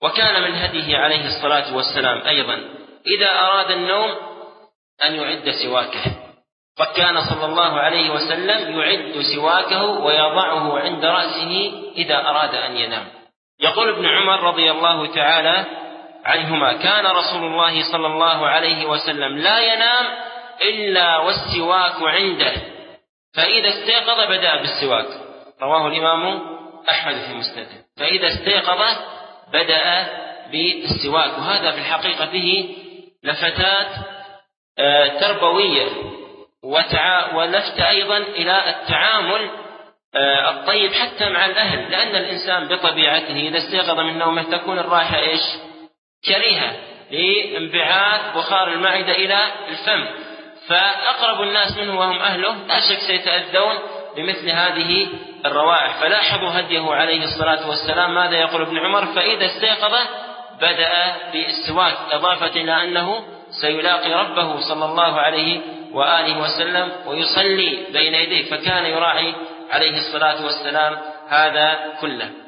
وكان من هديه عليه الصلاة والسلام أيضا إذا أراد النوم أن يعد سواكه، فكان صلى الله عليه وسلم يعد سواكه ويضعه عند رأسه إذا أراد أن ينام. يقول ابن عمر رضي الله تعالى عنهما: كان رسول الله صلى الله عليه وسلم لا ينام إلا والسواك عنده، فإذا استيقظ بدأ بالسواك. رواه الإمام أحمد في مسنده. فإذا استيقظ بدأ بالسواك، وهذا في الحقيقة فيه لفتات تربوية ولفت أيضا إلى التعامل الطيب حتى مع الأهل، لأن الإنسان بطبيعته إذا استيقظ من نومه تكون الراحة كريهة لانبعاث بخار المعدة إلى الفم، فأقرب الناس منه وهم أهله لا شك سيتأذون بمثل هذه الروائح. فلاحظوا هديه عليه الصلاة والسلام ماذا يقول ابن عمر: فإذا استيقظ بدأ بالسواك، إضافة إلى أنه سيلاقي ربه صلى الله عليه وآله وسلم ويصلي بين يديه، فكان يراعي عليه الصلاة والسلام هذا كله.